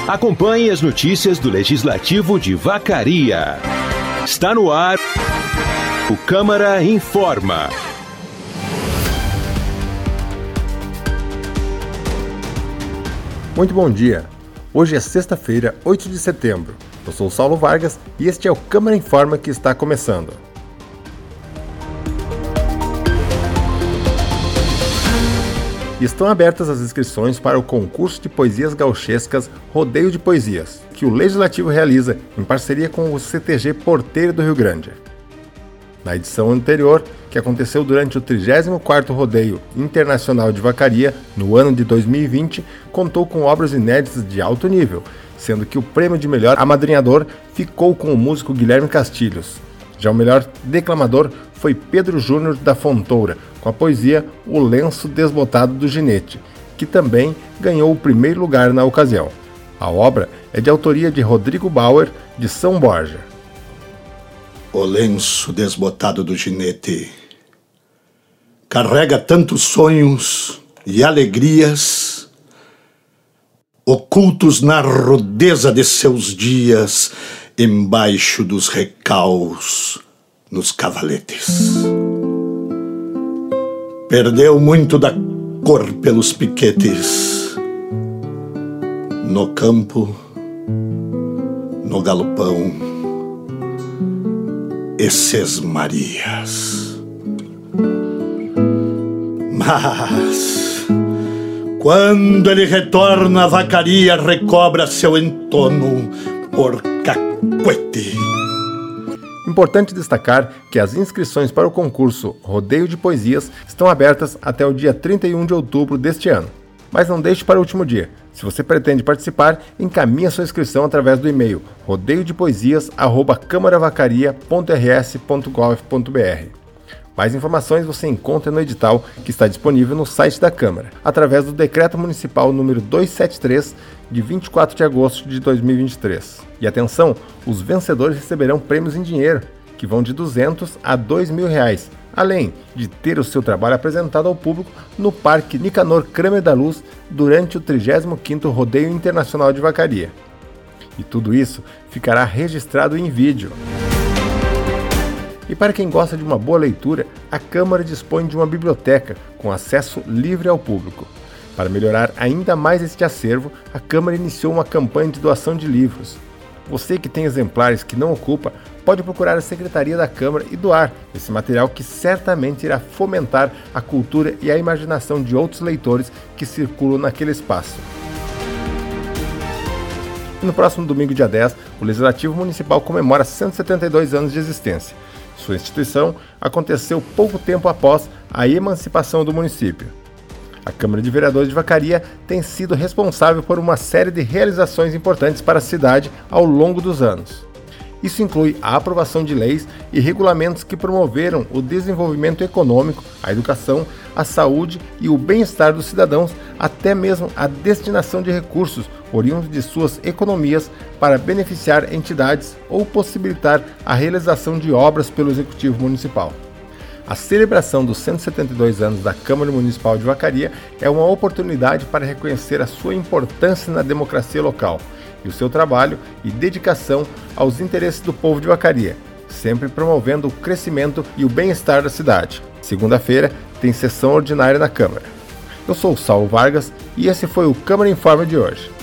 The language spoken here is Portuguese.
Acompanhe as notícias do Legislativo de Vacaria. Está no ar o Câmara Informa. Muito bom dia. Hoje é sexta-feira, 8 de setembro. Eu sou o Saulo Vargas e este é o Câmara Informa que está começando. Estão abertas as inscrições para o concurso de poesias gauchescas Rodeio de Poesias, que o Legislativo realiza em parceria com o CTG Porteiro do Rio Grande. Na edição anterior, que aconteceu durante o 34º Rodeio Internacional de Vacaria, no ano de 2020, contou com obras inéditas de alto nível, sendo que o prêmio de melhor amadrinhador ficou com o músico Guilherme Castilhos. Já o melhor declamador foi Pedro Júnior da Fontoura, com a poesia O Lenço Desbotado do Ginete, que também ganhou o primeiro lugar na ocasião. A obra é de autoria de Rodrigo Bauer, de São Borja. O lenço desbotado do ginete carrega tantos sonhos e alegrias, ocultos na rudeza de seus dias, embaixo dos recaus nos cavaletes. Perdeu muito da cor pelos piquetes, no campo, no galopão, esses Marias. Mas, quando ele retorna à vacaria, recobra seu entono por cacuete. Importante destacar que as inscrições para o concurso Rodeio de Poesias estão abertas até o dia 31 de outubro deste ano. Mas não deixe para o último dia. Se você pretende participar, encaminhe a sua inscrição através do e-mail rodeiodepoesias@câmaravacarias.rs.gov.br. Mais informações você encontra no edital que está disponível no site da Câmara, através do Decreto Municipal número 273, de 24 de agosto de 2023. E atenção, os vencedores receberão prêmios em dinheiro, que vão de R$200 a R$2.000, além de ter o seu trabalho apresentado ao público no Parque Nicanor Kramer da Luz durante o 35º Rodeio Internacional de Vacaria. E tudo isso ficará registrado em vídeo. E para quem gosta de uma boa leitura, a Câmara dispõe de uma biblioteca com acesso livre ao público. Para melhorar ainda mais este acervo, a Câmara iniciou uma campanha de doação de livros. Você que tem exemplares que não ocupa, pode procurar a Secretaria da Câmara e doar esse material que certamente irá fomentar a cultura e a imaginação de outros leitores que circulam naquele espaço. E no próximo domingo, dia 10, o Legislativo Municipal comemora 172 anos de existência. Sua instituição aconteceu pouco tempo após a emancipação do município. A Câmara de Vereadores de Vacaria tem sido responsável por uma série de realizações importantes para a cidade ao longo dos anos. Isso inclui a aprovação de leis e regulamentos que promoveram o desenvolvimento econômico, a educação, a saúde e o bem-estar dos cidadãos, até mesmo a destinação de recursos oriundos de suas economias para beneficiar entidades ou possibilitar a realização de obras pelo Executivo Municipal. A celebração dos 172 anos da Câmara Municipal de Vacaria é uma oportunidade para reconhecer a sua importância na democracia local e o seu trabalho e dedicação aos interesses do povo de Vacaria, sempre promovendo o crescimento e o bem-estar da cidade. Segunda-feira tem sessão ordinária na Câmara. Eu sou o Saulo Vargas e esse foi o Câmara Informa de hoje.